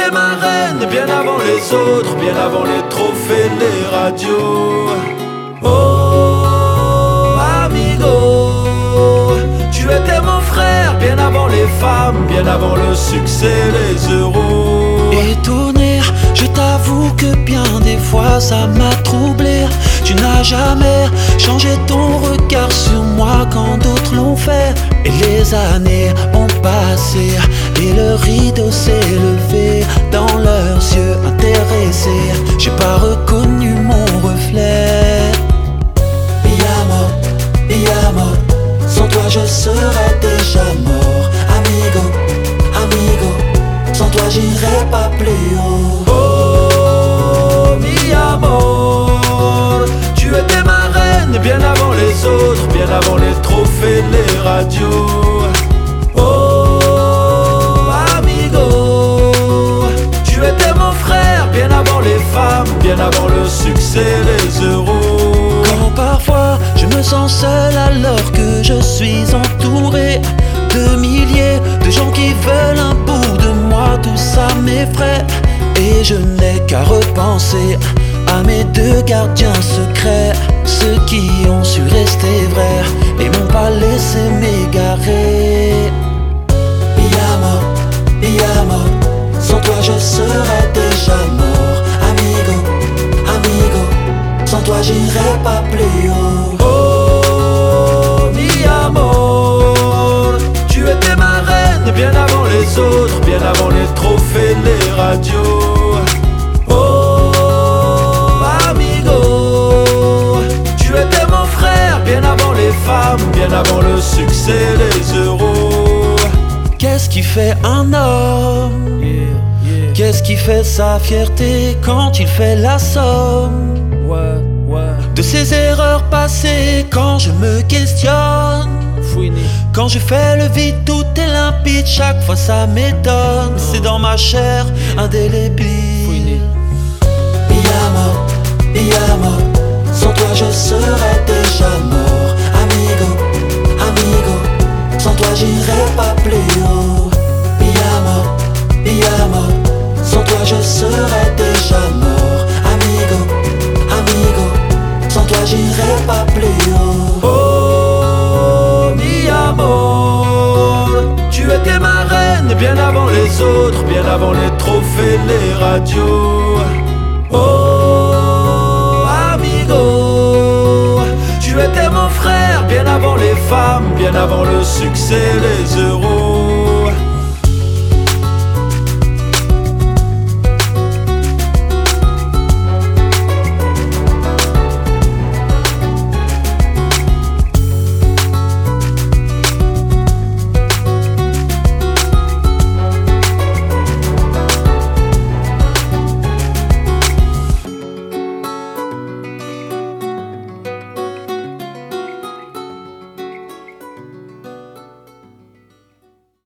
étais ma reine bien avant les autres, bien avant les trophées, les radios. Oh, amigo, tu étais mon frère bien avant les femmes, bien avant le succès, les euros. Étonné, je t'avoue que bien des fois ça m'a troublé. Tu n'as jamais changé ton regard sur moi quand d'autres l'ont fait. Et les années ont passé et le rideau s'est levé. Dans leurs yeux intéressés, j'ai pas reconnu mon reflet. Mi amor, sans toi je serais déjà mort. Amigo, amigo, sans toi j'irai pas plus haut. Oh, mi amor, tu étais ma reine bien avant les autres, bien avant les trophées, les radios. Oh, amigo, tu étais mon frère bien avant les femmes, bien avant le succès, les euros. Quand parfois je me sens seul alors que je suis entouré de milliers de gens qui veulent un bout de moi, tout ça m'effraie. Et je n'ai qu'à repenser à mes deux gardiens secrets, ceux qui ont su rester vrais et m'ont pas laissé m'égarer. Mi amor, sans toi je serais déjà mort. Amigo, amigo, sans toi j'irai pas plus haut. Oh, mi amor, tu étais ma reine bien avant les autres, bien avant les trophées, les radios. Oh, amigo, tu étais mon frère bien avant les femmes, bien avant le succès, les euros. Qu'est-ce qui fait un homme? Qu'est-ce qui fait sa fierté quand il fait la somme de ses erreurs passées? Quand je me questionne, quand je fais le vide, tout est limpide. Chaque fois ça m'étonne, c'est dans ma chair indélébile. Mi amor, sans toi je serais déjà mort. Amigo, amigo, sans toi j'irai pas plus haut. Mi amor, sans toi je serais déjà mort. Amigo, amigo, sans toi j'irai pas plus haut. Oh, mi amor, tu étais ma reine bien avant les autres, bien avant les trophées, les radios. Oh, amigo, tu étais mon frère bien avant les femmes, bien avant le succès, les euros.